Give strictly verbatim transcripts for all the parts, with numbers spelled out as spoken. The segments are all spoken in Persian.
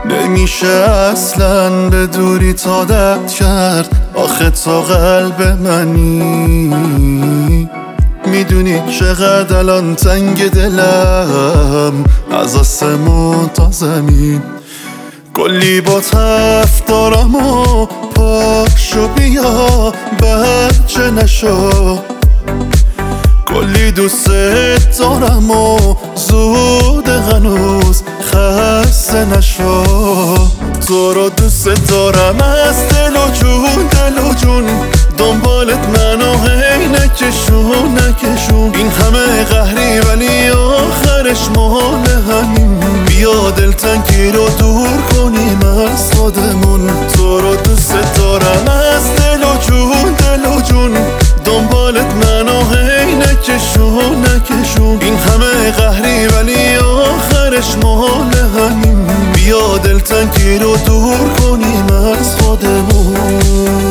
نمیشه اصلا به دوری عادت کرد. آخه تا قلب منی میدونی چقدر الان تنگ دلم، از آسمون تا زمین. کلی با تف دارم و پاشو بیا بچه نشو، کلی دوست دارم و زود هنوز خسته نشو. تو رو دوست دارم از دل و جون، دل و جون دنبالت منو هی نکشون نکشون. این همه قهری ولی آخرش مال همین، بیا دلتنگی رو دور کنیم از خودمون. تو رو دوست دارم از دل و جون، دل و جون دنبالت منو هی نکشون نکشون. این همه قهری ولی آخرش مال همین، بیا دلتنگی رو دور کنیم از خودمون.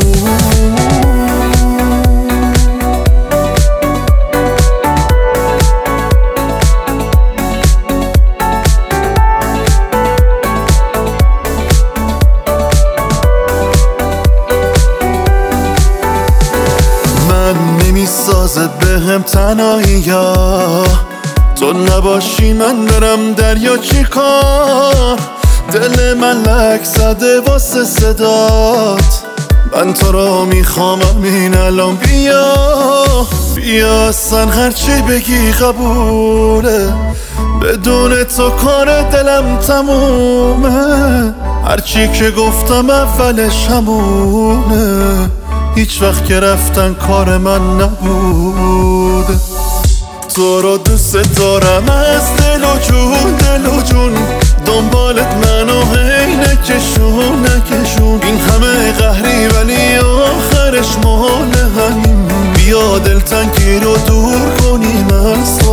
نمیسازه بهم تنهایی یا تو نباشی، من برم دریا چی کار؟ دل من لک زده واسه صدات، من تو رو میخوام همین الان. بیا بیا اصلا هرچی بگی قبوله، بدون تو کار دلم تمومه. هرچی که گفتم اولش همونه، هیچ وقت که رفتن کار من نبوده. تو رو دوست دارم از دل و جون، دل و جون دنبالت منو هی نکشون نکشون. این همه قهری ولی آخرش مال همین، بیا دلتنگی رو دور کنیم از